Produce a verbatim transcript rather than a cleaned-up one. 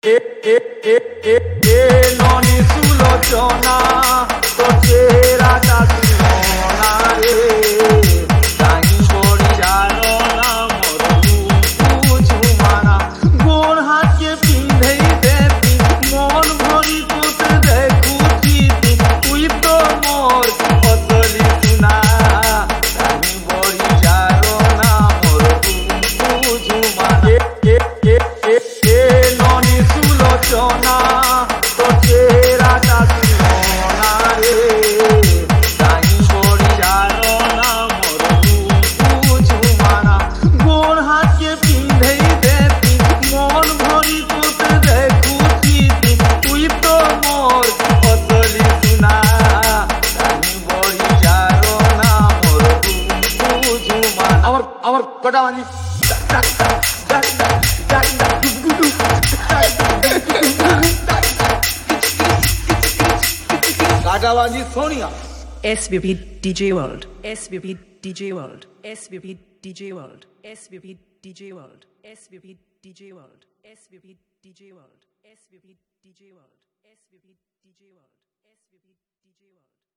E, e, e, e, e non sull'oceana, c'era da Simona, e dai boriano namor Jumana, गोर हाथ के पिंधे देती मन भरी कोत देखुची तुई तो मोर असली सुना दही बरियारो namor Jumana e e e e e noni sulochona to chera da Simona re dai boriaro namor Jumana गोर हाथ के पिंधे देती मन भरी कोत देखुची तुई तो मोर असली सुना दही बरियारो namor Jumana আমার আমার কটা মানে काटाबाजी Sonia S V P D J World, S V P D J World, S V P D J World, S V P D J World, S V P D J World, S V P D J World, S V P D J World, S V P D J World, S V P D J World.